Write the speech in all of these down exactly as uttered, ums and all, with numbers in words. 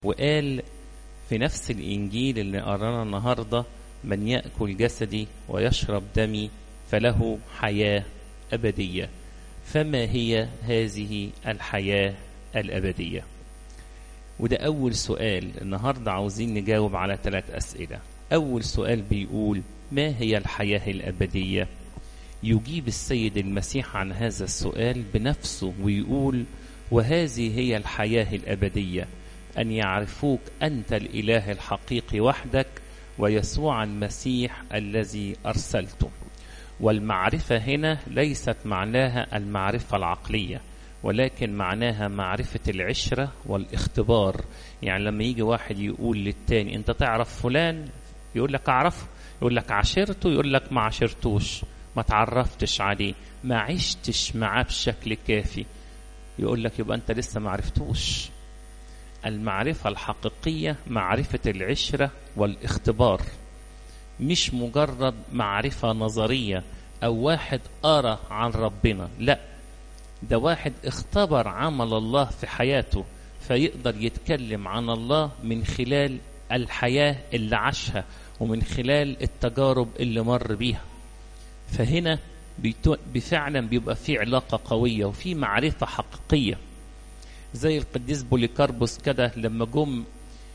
وقال في نفس الإنجيل اللي قرانا النهاردة: من يأكل جسدي ويشرب دمي فله حياة أبدية. فما هي هذه الحياة الأبدية؟ وده أول سؤال. النهاردة عاوزين نجاوب على ثلاث أسئلة. أول سؤال بيقول: ما هي الحياة الأبدية؟ يجيب السيد المسيح عن هذا السؤال بنفسه ويقول: وهذه هي الحياة الأبدية، أن يعرفوك أنت الإله الحقيقي وحدك ويسوع المسيح الذي أرسلته. والمعرفة هنا ليست معناها المعرفة العقلية، ولكن معناها معرفة العشرة والاختبار. يعني لما يجي واحد يقول للتاني: أنت تعرف فلان؟ يقول لك أعرفه. يقول لك عشرته؟ يقول لك ما عشرتوش، ما تعرفتش عليه، ما عشتش معاه بشكل كافي. يقول لك يبقى أنت لسه ما عرفتوش. المعرفة الحقيقية معرفة العشرة والاختبار، مش مجرد معرفة نظرية أو واحد قرأ عن ربنا، لا، ده واحد اختبر عمل الله في حياته فيقدر يتكلم عن الله من خلال الحياة اللي عاشها ومن خلال التجارب اللي مر بيها. فهنا بفعلا بيبقى في علاقة قوية وفي معرفة حقيقية. زي القديس بوليكاربوس كده لما جم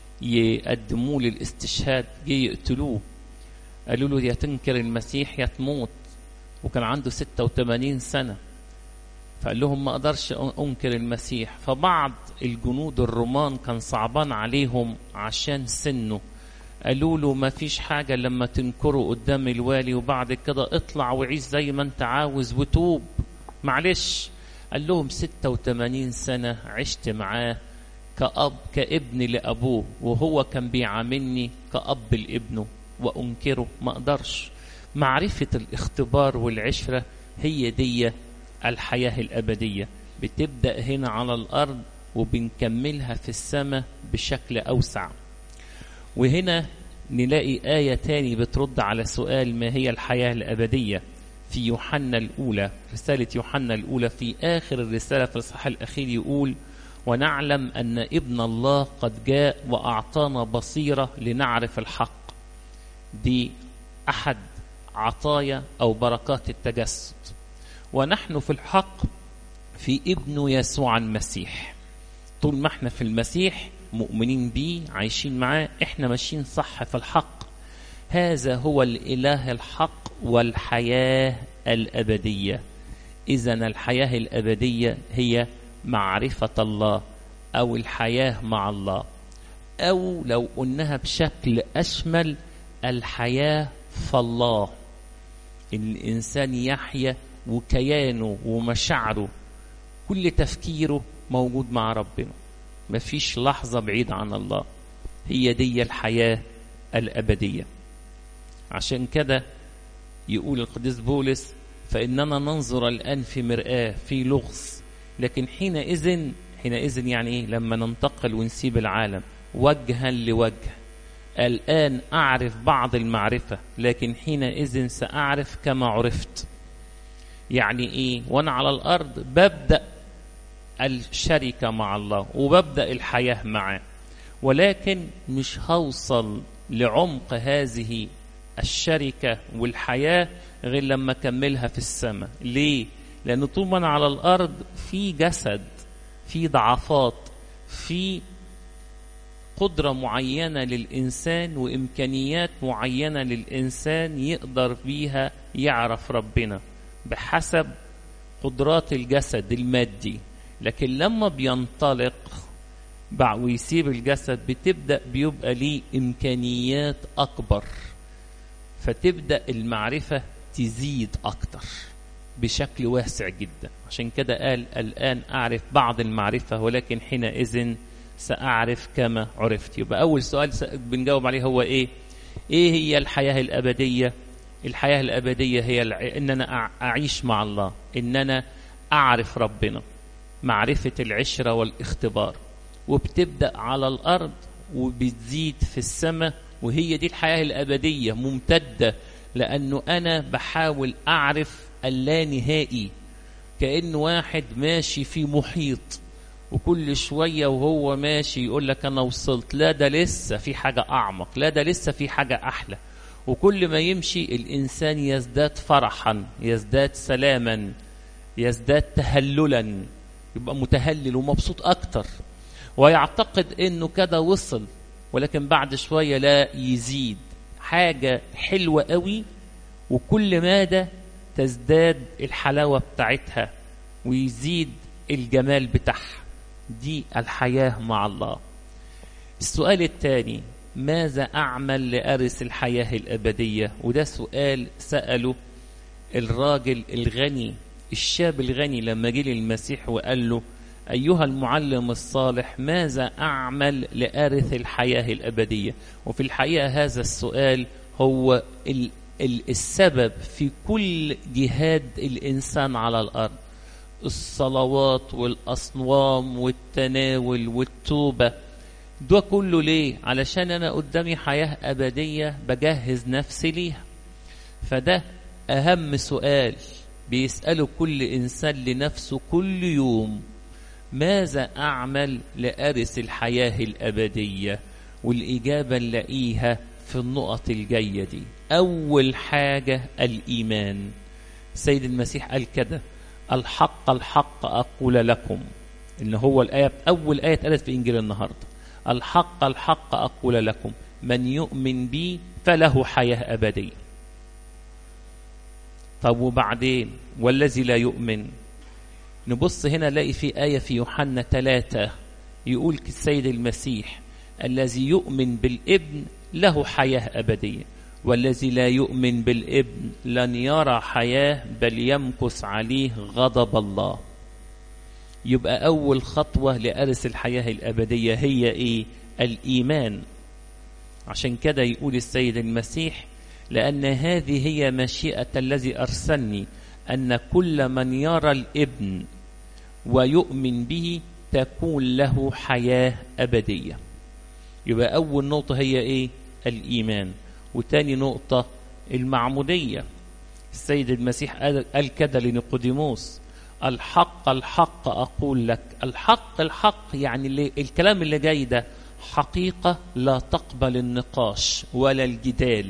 يقدموه للاستشهاد، جه يقتلوه، قالوا له: يا تنكر المسيح يا تموت. وكان عنده ستة وثمانين سنة. فقال لهم: ما أقدرش أنكر المسيح. فبعض الجنود الرومان كان صعبان عليهم عشان سنه، قالوا له: ما فيش حاجة لما تنكره قدام الوالي، وبعد كده اطلع وعيش زي ما انت عاوز وتوب، معلش. قال لهم: ستة وثمانين سنة عشت معاه كأب كابن لأبوه، وهو كان بيعاملني كأب لابنه، وأنكره ما أقدرش. معرفة الاختبار والعشرة هي دي الحياة الأبدية، بتبدأ هنا على الأرض وبنكملها في السماء بشكل أوسع. وهنا نلاقي آية تاني بترد على سؤال ما هي الحياة الأبدية في يوحنا الأولى، رسالة يوحنا الأولى، في آخر الرسالة في الإصحاح الأخير يقول: ونعلم أن ابن الله قد جاء وأعطانا بصيرة لنعرف الحق. دي أحد عطايا أو بركات التجسد. ونحن في الحق في ابنه يسوع المسيح. طول ما احنا في المسيح مؤمنين بيه عايشين معاه، احنا ماشيين صح في الحق. هذا هو الإله الحق والحياة الأبدية. إذن الحياة الأبدية هي معرفة الله أو الحياة مع الله، أو لو قلناها بشكل أشمل الحياة فالله. الإنسان يحيا وكيانه ومشاعره كل تفكيره موجود مع ربنا، مفيش لحظة بعيد عن الله. هي دي الحياة الأبدية. عشان كده يقول القديس بولس: فإننا ننظر الآن في مرآة في لغز، لكن حينئذ حينئذ يعني إيه؟ لما ننتقل ونسيب العالم وجها لوجه. الآن أعرف بعض المعرفة، لكن حينئذ سأعرف كما عرفت. يعني إيه؟ وأنا على الأرض ببدأ الشركة مع الله وببدأ الحياة معه، ولكن مش هوصل لعمق هذه الشركة والحياة غير لما أكملها في السماء. ليه؟ لأن طول ما أنا على الأرض في جسد، في ضعفات، في قدرة معينة للإنسان وإمكانيات معينة للإنسان يقدر بيها يعرف ربنا بحسب قدرات الجسد المادي. لكن لما بينطلق ويسيب الجسد بتبدأ بيبقى ليه إمكانيات أكبر، فتبدأ المعرفة تزيد أكتر بشكل واسع جدا. عشان كده قال: الآن أعرف بعض المعرفة، ولكن حينئذ سأعرف كما عرفت. يبقى أول سؤال بنجاوب عليه هو إيه؟ إيه هي الحياة الأبدية؟ الحياة الأبدية هي إن أنا أعيش مع الله، إن أنا أعرف ربنا، معرفة العشرة والاختبار، وبتبدأ على الأرض وبتزيد في السماء. وهي دي الحياة الأبدية ممتدة، لأنه أنا بحاول أعرف اللانهائي، كأن واحد ماشي في محيط وكل شوية وهو ماشي يقول لك أنا وصلت، لا ده لسه في حاجة أعمق، لا ده لسه في حاجة أحلى. وكل ما يمشي الإنسان يزداد فرحا، يزداد سلاما، يزداد تهللا، يبقى متهلل ومبسوط أكتر، ويعتقد إنه كده وصل. ولكن بعد شوية لا، يزيد حاجة حلوة قوي، وكل مادة تزداد الحلاوة بتاعتها ويزيد الجمال بتاعها. دي الحياة مع الله. السؤال الثاني: ماذا أعمل لأرث الحياة الأبدية؟ وده سؤال سأله الراجل الغني، الشاب الغني، لما جه للمسيح وقال له: أيها المعلم الصالح، ماذا أعمل لأرث الحياة الأبدية؟ وفي الحقيقة هذا السؤال هو ال السبب في كل جهاد الإنسان على الأرض. الصلوات والأصوام والتناول والتوبة، ده كله ليه؟ علشان أنا قدامي حياة أبدية بجهز نفسي ليها. فده أهم سؤال بيسأله كل إنسان لنفسه كل يوم: ماذا أعمل لأرث الحياة الأبدية؟ والإجابة نلاقيها في النقط الجاية دي. أول حاجة الإيمان. سيد المسيح قال كده: الحق الحق أقول لكم، إن هو الآية أول آية اتقالت في إنجيل النهاردة. الحق الحق أقول لكم، من يؤمن بي فله حياة أبدية. طب وبعدين والذي لا يؤمن؟ نبص هنا نلاقي في آية في يوحنا ثلاثة يقول السيد المسيح: الذي يؤمن بالابن له حياة أبدية، والذي لا يؤمن بالابن لن يرى حياة بل يمكث عليه غضب الله. يبقى أول خطوة لأرث الحياة الأبدية هي إيه؟ الإيمان. عشان كده يقول السيد المسيح: لأن هذه هي مشيئة الذي أرسلني، أن كل من يرى الابن ويؤمن به تكون له حياة أبدية. يبقى أول نقطة هي إيه؟ الإيمان. وتاني نقطة المعمودية. السيد المسيح قال كده لنيقوديموس: الحق الحق أقول لك. الحق الحق يعني اللي الكلام اللي جاي ده حقيقة لا تقبل النقاش ولا الجدال،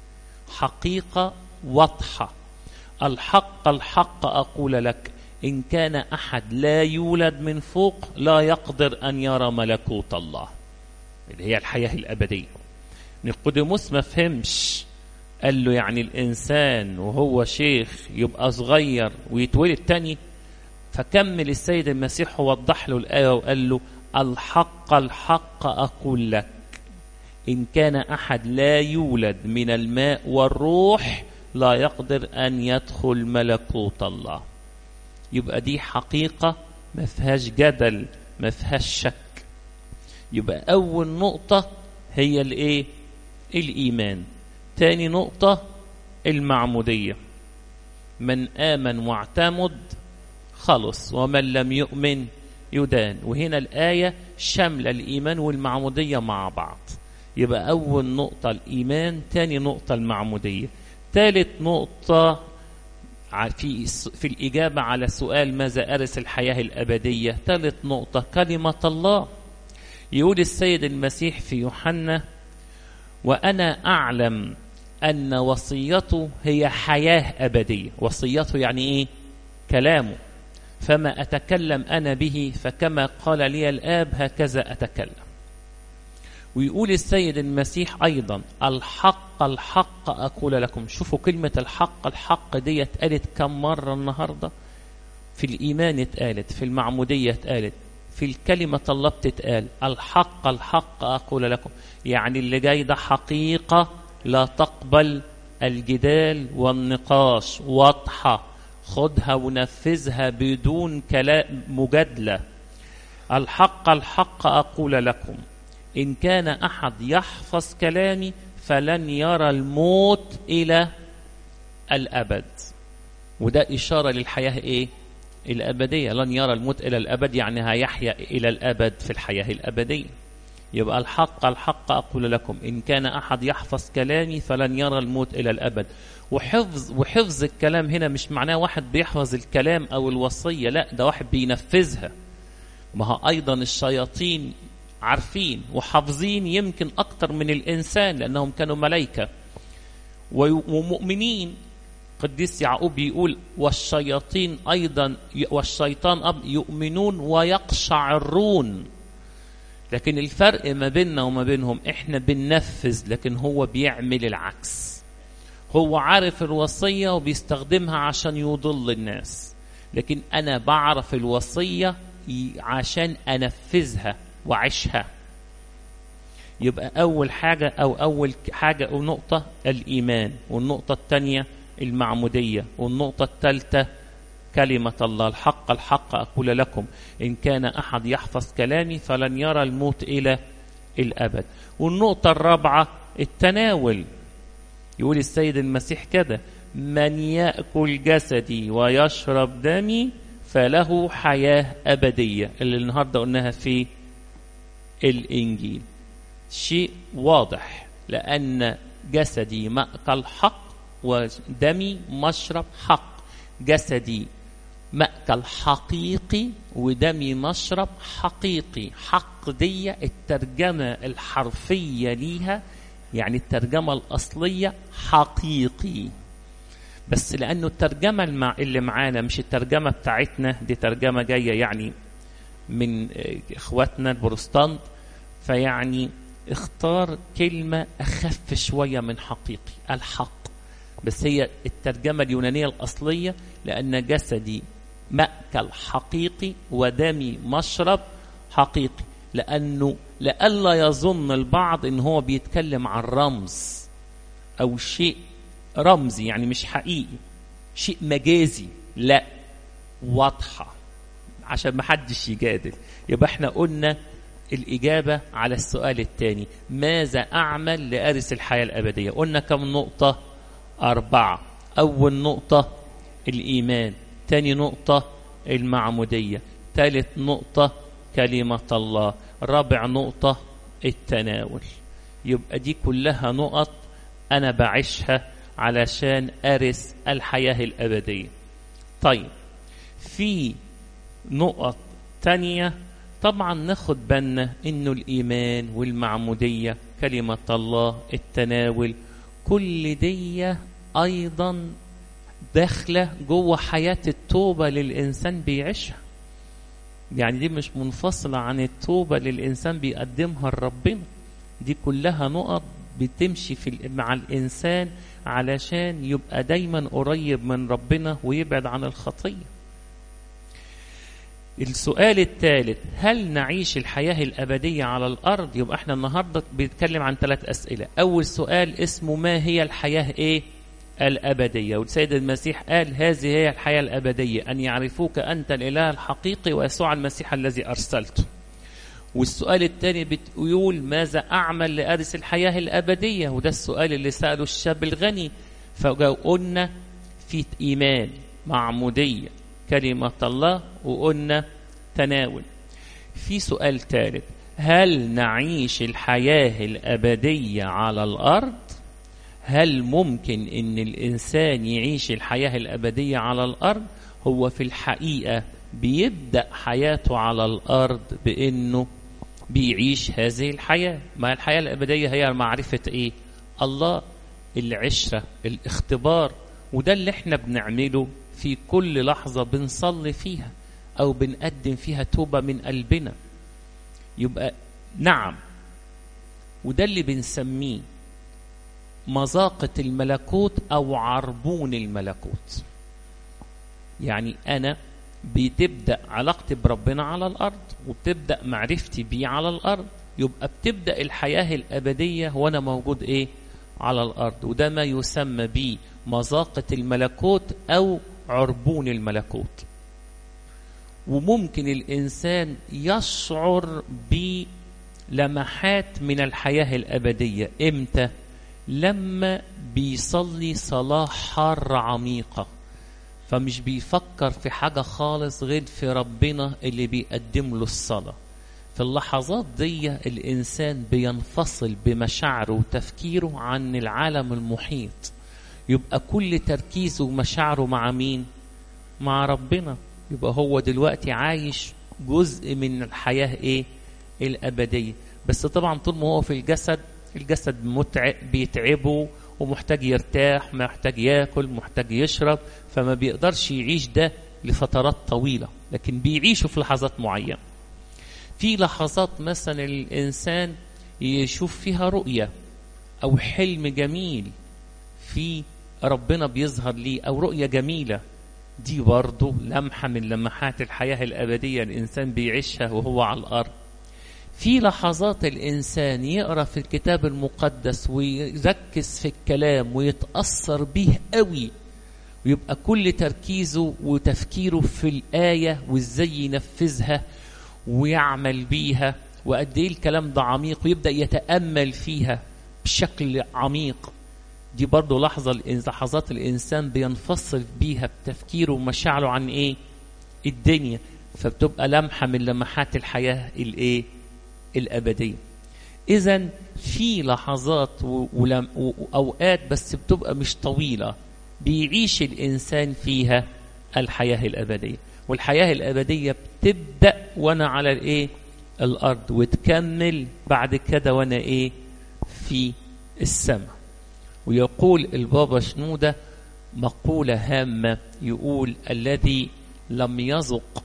حقيقة واضحة. الحق الحق أقول لك، إن كان أحد لا يولد من فوق لا يقدر أن يرى ملكوت الله، اللي هي الحياة الأبدية. نيقوديموس ما فهمش، قال له يعني الإنسان وهو شيخ يبقى صغير ويتولد تاني؟ فكمل السيد المسيح ووضح له الآية وقال له: الحق الحق أقول لك، إن كان أحد لا يولد من الماء والروح لا يقدر أن يدخل ملكوت الله. يبقى دي حقيقة ما فيهاش جدل، ما فيهاش شك. يبقى أول نقطة هي الإيه؟ الإيمان. تاني نقطة المعمودية. من آمن واعتمد خلص، ومن لم يؤمن يدان. وهنا الآية شاملة الإيمان والمعمودية مع بعض. يبقى أول نقطة الإيمان، تاني نقطة المعمودية. ثالث نقطة في في الإجابة على سؤال ماذا أرث الحياة الأبدية، ثالث نقطة كلمة الله. يقول السيد المسيح في يوحنا: وأنا أعلم أن وصيته هي حياة أبدية. وصيته يعني إيه؟ كلامه. فما أتكلم أنا به فكما قال لي الآب هكذا أتكلم. ويقول السيد المسيح أيضا: الحق الحق أقول لكم. شوفوا كلمة الحق الحق دي اتقالت كم مرة النهاردة؟ في الإيمان اتقالت، في المعمودية اتقالت، في الكلمة الله بتتقال. الحق الحق أقول لكم، يعني اللي جاي ده حقيقة لا تقبل الجدال والنقاش، واضحة، خدها ونفذها بدون كلام مجادلة. الحق الحق أقول لكم، إن كان أحد يحفظ كلامي فلن يرى الموت إلى الأبد. وده إشارة للحياة إيه؟ الأبدية. لن يرى الموت إلى الأبد يعني هيحيا إلى الأبد في الحياة الأبدية. يبقى الحق الحق أقول لكم، إن كان أحد يحفظ كلامي فلن يرى الموت إلى الأبد. وحفظ وحفظ الكلام هنا مش معناه واحد بيحفظ الكلام أو الوصية، لا، ده واحد بينفذها. ما هو أيضا الشياطين عارفين وحافظين يمكن أكتر من الإنسان لأنهم كانوا ملائكة ومؤمنين. قديس يعقوب يقول والشياطين أيضا والشيطان يؤمنون ويقشعرون. لكن الفرق ما بيننا وما بينهم إحنا بننفذ، لكن هو بيعمل العكس. هو عارف الوصية وبيستخدمها عشان يضل الناس، لكن أنا بعرف الوصية عشان أنفذها وعيشها. يبقى أول حاجة أو أول حاجة أو نقطة الإيمان، والنقطة الثانية المعمودية، والنقطة الثالثة كلمة الله. الحق الحق أقول لكم إن كان أحد يحفظ كلامي فلن يرى الموت إلى الأبد. والنقطة الرابعة التناول. يقول السيد المسيح كده من يأكل جسدي ويشرب دمي فله حياة أبدية، اللي النهاردة قلناها في الإنجيل. شيء واضح، لأن جسدي مأكل حق ودمي مشرب حق. جسدي مأكل حقيقي ودمي مشرب حقيقي. حق دي الترجمة الحرفية ليها، يعني الترجمة الأصلية حقيقي، بس لأنه الترجمة المع... اللي معانا مش الترجمة بتاعتنا، دي ترجمة جاية يعني من إخواتنا البروتستانت، فيعني اختار كلمة أخف شوية من حقيقي، الحق. بس هي الترجمة اليونانية الأصلية لأن جسدي مأكل حقيقي ودمي مشرب حقيقي، لأنه لألا يظن البعض إن هو بيتكلم عن رمز أو شيء رمزي، يعني مش حقيقي، شيء مجازي. لا، واضحة عشان ما حدش يجادل. يبقى احنا قلنا الإجابة على السؤال الثاني، ماذا أعمل لأرث الحياة الأبدية؟ قلنا كم نقطة؟ أربعة. أول نقطة الإيمان، ثاني نقطة المعمودية، ثالث نقطة كلمة الله، رابع نقطة التناول. يبقى دي كلها نقط أنا بعيشها علشان أرث الحياة الأبدية. طيب في نقط تانية طبعا ناخد بالنا إنه الإيمان والمعمودية كلمة الله التناول كل دي أيضا داخلة جوه حياة التوبة للإنسان بيعيشها. يعني دي مش منفصلة عن التوبة للإنسان بيقدمها لربنا، دي كلها نقط بتمشي في مع الإنسان علشان يبقى دايما قريب من ربنا ويبعد عن الخطية. السؤال الثالث، هل نعيش الحياة الأبدية على الأرض؟ يبقى احنا النهاردة بنتكلم عن ثلاث أسئلة. أول سؤال اسمه ما هي الحياة إيه؟ الأبدية. والسيد المسيح قال هذه هي الحياة الأبدية أن يعرفوك أنت الإله الحقيقي ويسوع المسيح الذي أرسلته. والسؤال الثاني بتقول ماذا أعمل لأرث الحياة الأبدية؟ وده السؤال اللي سأله الشاب الغني. فقلنا في إيمان، معمودية، كلمة الله، وقلنا تناول. في سؤال ثالث، هل نعيش الحياة الأبدية على الأرض؟ هل ممكن إن الإنسان يعيش الحياة الأبدية على الأرض؟ هو في الحقيقة بيبدأ حياته على الأرض بأنه بيعيش هذه الحياة. ما الحياة الأبدية هي معرفة إيه؟ الله، العشرة، الاختبار. وده اللي احنا بنعمله في كل لحظة بنصلي فيها أو بنقدم فيها توبة من قلبنا. يبقى نعم، وده اللي بنسميه مذاقة الملكوت أو عربون الملكوت. يعني أنا بتبدأ علاقتي بربنا على الأرض وبتبدأ معرفتي بيه على الأرض، يبقى بتبدأ الحياة الأبدية وأنا موجود إيه؟ على الأرض. وده ما يسمى بيه مذاقة الملكوت أو عربون الملكوت. وممكن الإنسان يشعر بلمحات من الحياة الأبدية إمتى؟ لما بيصلي صلاة حارة عميقة، فمش بيفكر في حاجة خالص غير في ربنا اللي بيقدم له الصلاة. في اللحظات دي الإنسان بينفصل بمشاعره وتفكيره عن العالم المحيط، يبقى كل تركيزه ومشاعره مع مين؟ مع ربنا. يبقى هو دلوقتي عايش جزء من الحياة ايه الأبدية. بس طبعا طول ما هو في الجسد، الجسد متعب بيتعبه ومحتاج يرتاح، محتاج ياكل، محتاج يشرب، فما بيقدرش يعيش ده لفترات طويلة، لكن بيعيشه في لحظات معينة. في لحظات مثلا الإنسان يشوف فيها رؤية أو حلم جميل في ربنا بيظهر ليه، أو رؤية جميلة، دي برضه لمحة من لمحات الحياة الأبدية الإنسان بيعيشها وهو على الأرض. في لحظات الإنسان يقرأ في الكتاب المقدس ويركز في الكلام ويتأثر به قوي، ويبقى كل تركيزه وتفكيره في الآية وإزاي ينفذها ويعمل بيها، وقد إيه الكلام ده عميق، ويبدأ يتأمل فيها بشكل عميق. دي برضو لحظة لحظات الإنسان بينفصل بيها بتفكيره ومشاعره عن إيه الدنيا، فبتبقى لمحة من لمحات الحياة الإيه الأبدية. إذن في لحظات وأوقات بس بتبقى مش طويلة بيعيش الإنسان فيها الحياة الأبدية، والحياة الأبدية بتبدأ وأنا على الإيه الأرض، وتكمل بعد كده وأنا إيه في السماء. ويقول البابا شنودة مقولة هامة، يقول: الذي لم يذق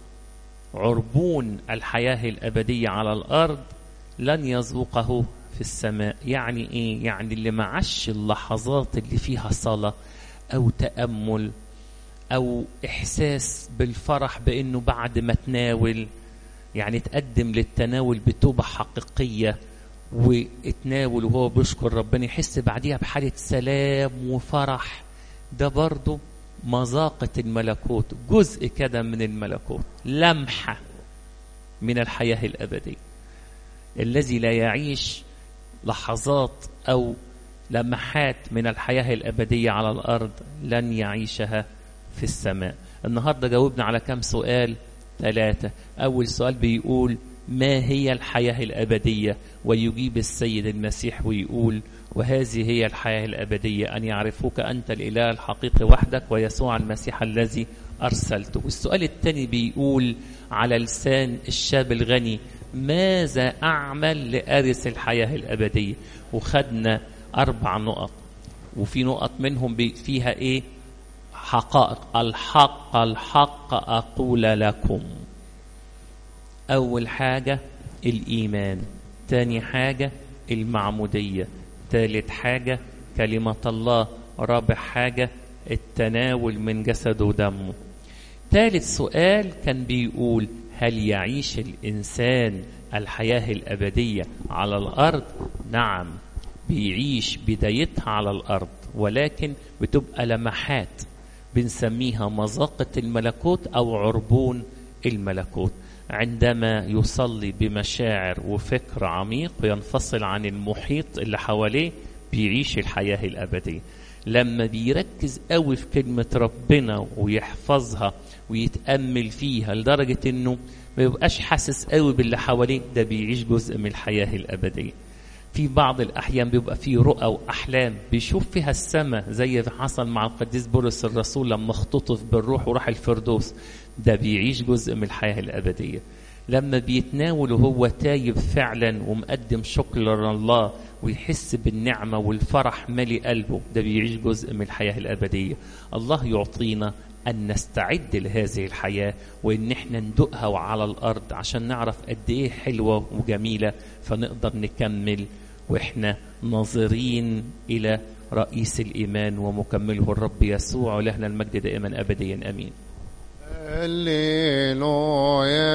عربون الحياة الأبدية على الأرض لن يذوقه في السماء. يعني إيه؟ يعني اللي ما عاش اللحظات اللي فيها صلاة أو تأمل أو إحساس بالفرح بأنه بعد ما تناول، يعني تقدم للتناول بتوبة حقيقية واتناول وهو بيشكر ربنا، يحس بعديها بحالة سلام وفرح. ده برضو مذاقة الملكوت، جزء كده من الملكوت، لمحة من الحياة الأبدية. الذي لا يعيش لحظات أو لمحات من الحياة الأبدية على الأرض لن يعيشها في السماء. النهاردة جاوبنا على كم سؤال؟ ثلاثة. أول سؤال بيقول: ما هي الحياة الأبدية؟ ويجيب السيد المسيح ويقول: وهذه هي الحياة الأبدية، أن يعرفوك أنت الإله الحقيقي وحدك ويسوع المسيح الذي أرسلته. والسؤال الثاني بيقول على لسان الشاب الغني: ماذا أعمل لأرث الحياة الأبدية؟ وخدنا أربع نقط، وفي نقط منهم فيها إيه؟ حقائق. الحق الحق أقول لكم. أول حاجة الإيمان، تاني حاجة المعمودية، ثالث حاجة كلمة الله، رابع حاجة التناول من جسده ودمه. ثالث سؤال كان بيقول: هل يعيش الإنسان الحياة الأبدية على الأرض؟ نعم، بيعيش بدايتها على الأرض، ولكن بتبقى لمحات بنسميها مذاقة الملكوت أو عربون الملكوت. عندما يصلي بمشاعر وفكر عميق وينفصل عن المحيط اللي حواليه بيعيش الحياة الأبدية. لما بيركز قوي في كلمة ربنا ويحفظها ويتأمل فيها لدرجة انه ما يبقاش حاسس قوي باللي حواليه، ده بيعيش جزء من الحياة الأبدية. في بعض الأحيان بيبقى فيه رؤى وأحلام بيشوف فيها السماء، زي ما حصل مع القديس بولس الرسول لما اختطف بالروح وراح الفردوس، ده بيعيش جزء من الحياة الأبدية. لما بيتناول وهو تايب فعلا ومقدم شكر لله ويحس بالنعمة والفرح مالي قلبه، ده بيعيش جزء من الحياة الأبدية. الله يعطينا أن نستعد لهذه الحياة وإن احنا ندقها على الأرض عشان نعرف قد إيه حلوة وجميلة، فنقدر نكمل وإحنا ناظرين إلى رئيس الإيمان ومكمله الرب يسوع، ولهنا المجد دائما أبديا. أمين. هللويا.